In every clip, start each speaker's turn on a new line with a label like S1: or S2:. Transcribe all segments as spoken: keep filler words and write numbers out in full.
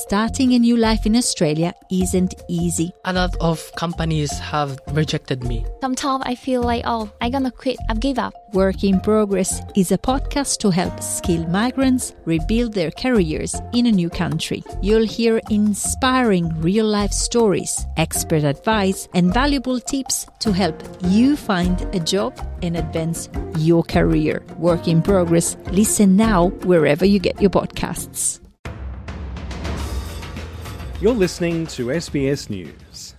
S1: starting a new life in Australia isn't easy.
S2: A lot of companies have rejected me.
S3: Sometimes I feel like, oh, I'm gonna quit, I've give up.
S1: Work in Progress is a podcast to help skilled migrants rebuild their careers in a new country. You'll hear inspiring real-life stories, expert advice, and valuable tips to help you find a job and advance your career. Work in Progress. Listen now wherever you get your podcasts.
S4: You're listening to S B S News.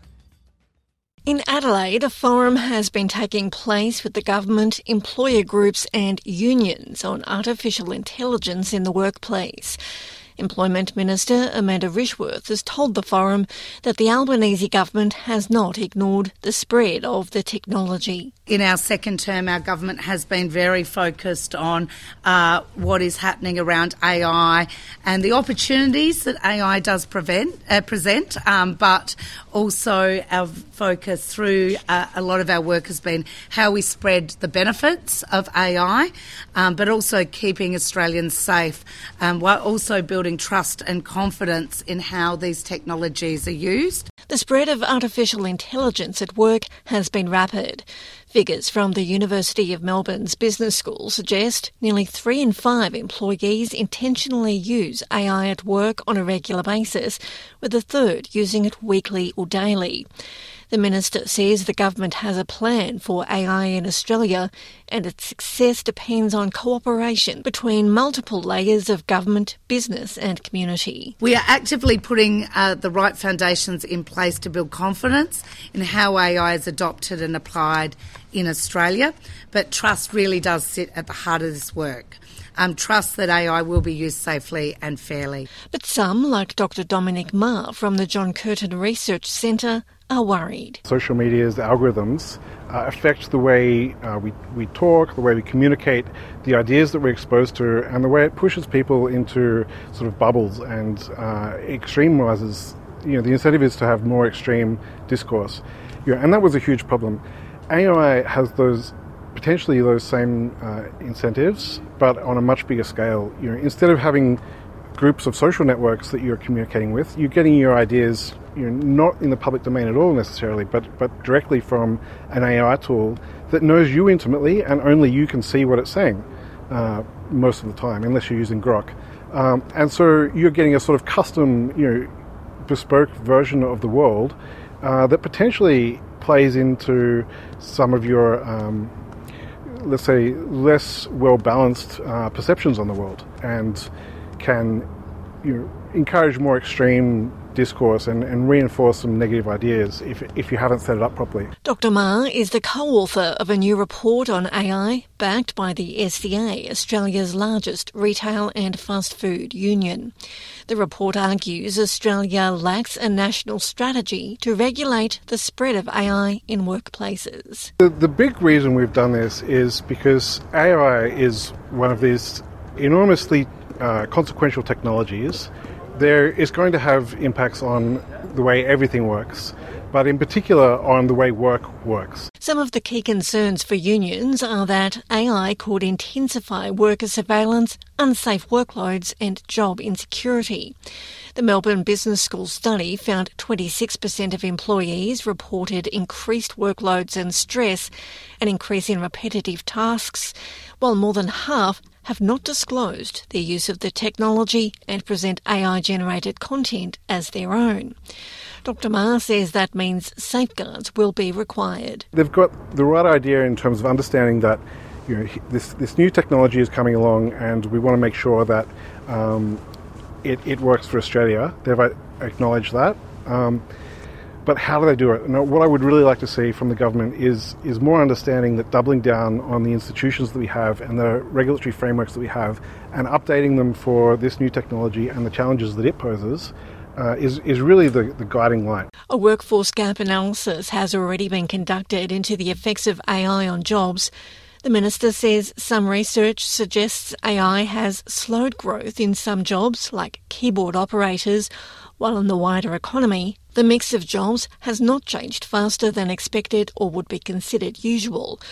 S5: In Adelaide, a forum has been taking place with the government, employer groups and unions on artificial intelligence in the workplace. Employment Minister Amanda Rishworth has told the forum that the Albanese government has not ignored the spread of the technology.
S6: In our second term, our government has been very focused on uh, what is happening around A I and the opportunities that A I does prevent, uh, present, um, but also our focus through uh, a lot of our work has been how we spread the benefits of A I, um, but also keeping Australians safe, um, while also building trust and confidence in how these technologies are used.
S5: The spread of artificial intelligence at work has been rapid. Figures from the University of Melbourne's Business School suggest nearly three in five employees intentionally use A I at work on a regular basis, with a third using it weekly or daily. The Minister says the government has a plan for A I in Australia and its success depends on cooperation between multiple layers of government, business and community.
S6: We are actively putting uh, the right foundations in place to build confidence in how A I is adopted and applied in Australia, but trust really does sit at the heart of this work. Um, trust that A I will be used safely and fairly.
S5: But some, like Doctor Dominic Ma from the John Curtin Research Centre, are worried.
S7: Social media's algorithms uh, affect the way uh, we, we talk, the way we communicate, the ideas that we're exposed to, and the way it pushes people into sort of bubbles and uh, extremises. You know, the incentive is to have more extreme discourse. You know, and that was a huge problem. A I has those potentially those same uh, incentives, but on a much bigger scale. You know, instead of having groups of social networks that you're communicating with, you're getting your ideas, you know, not in the public domain at all necessarily, but but directly from an A I tool that knows you intimately, and only you can see what it's saying uh, most of the time, unless you're using Grok. Um, and so you're getting a sort of custom, you know, bespoke version of the world uh, that potentially plays into some of your um, let's say, less well-balanced uh, perceptions on the world, and can, you know, encourage more extreme discourse and, and reinforce some negative ideas if if you haven't set it up properly.
S5: Doctor Ma is the co-author of a new report on A I backed by the S C A, Australia's largest retail and fast food union. The report argues Australia lacks a national strategy to regulate the spread of A I in workplaces.
S7: The, the big reason we've done this is because A I is one of these enormously uh, consequential technologies. There is going to have impacts on the way everything works, but in particular on the way work works.
S5: Some of the key concerns for unions are that A I could intensify worker surveillance, unsafe workloads and job insecurity. The Melbourne Business School study found twenty-six percent of employees reported increased workloads and stress, an increase in repetitive tasks, while more than half have not disclosed their use of the technology and present A I-generated content as their own. Doctor Ma says that means safeguards will be required.
S7: They've got the right idea in terms of understanding that, you know, this this new technology is coming along, and we want to make sure that um, it, it works for Australia. They've acknowledged that. Um, But how do they do it? Now, what I would really like to see from the government is is more understanding that doubling down on the institutions that we have and the regulatory frameworks that we have, and updating them for this new technology and the challenges that it poses, uh, is, is really the, the guiding light.
S5: A workforce gap analysis has already been conducted into the effects of A I on jobs. The Minister says some research suggests A I has slowed growth in some jobs, like keyboard operators, while in the wider economy, the mix of jobs has not changed faster than expected or would be considered usual.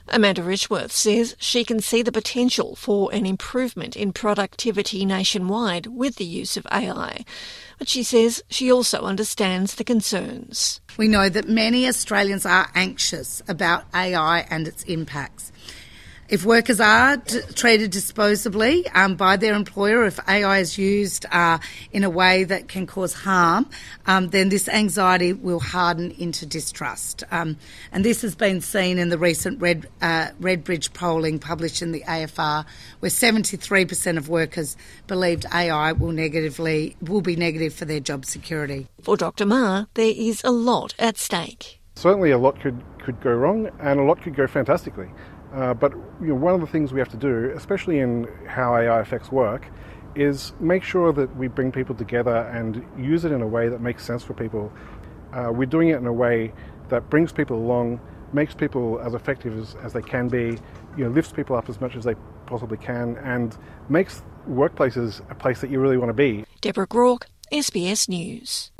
S5: Amanda Richworth says she can see the potential for an improvement in productivity nationwide with the use of A I. But she says she also understands the concerns.
S6: We know that many Australians are anxious about A I and its impacts. If workers are d- treated disposably um, by their employer, if A I is used uh, in a way that can cause harm, um, then this anxiety will harden into distrust. Um, and this has been seen in the recent Red, uh, Redbridge polling published in the A F R, where seventy-three percent of workers believed A I will negatively will be negative for their job security.
S5: For Doctor Ma, there is a lot at stake.
S7: Certainly a lot could, could go wrong and a lot could go fantastically. Uh, but you know, one of the things we have to do, especially in how A I affects work, is make sure that we bring people together and use it in a way that makes sense for people. Uh, we're doing it in a way that brings people along, makes people as effective as, as they can be, you know, lifts people up as much as they possibly can, and makes workplaces a place that you really want to be.
S5: Deborah Grauke, S B S News.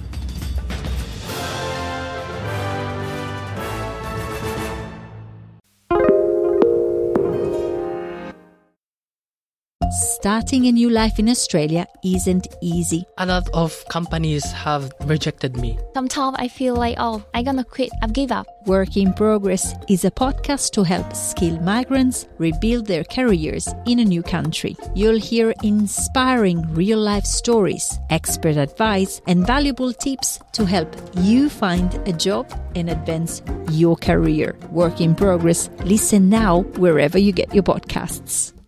S1: Starting a new life in Australia isn't easy.
S2: A lot of companies have rejected me.
S3: Sometimes I feel like, oh, I'm gonna quit. I've give up.
S1: Work in Progress is a podcast to help skilled migrants rebuild their careers in a new country. You'll hear inspiring real-life stories, expert advice, and valuable tips to help you find a job and advance your career. Work in Progress. Listen now wherever you get your podcasts.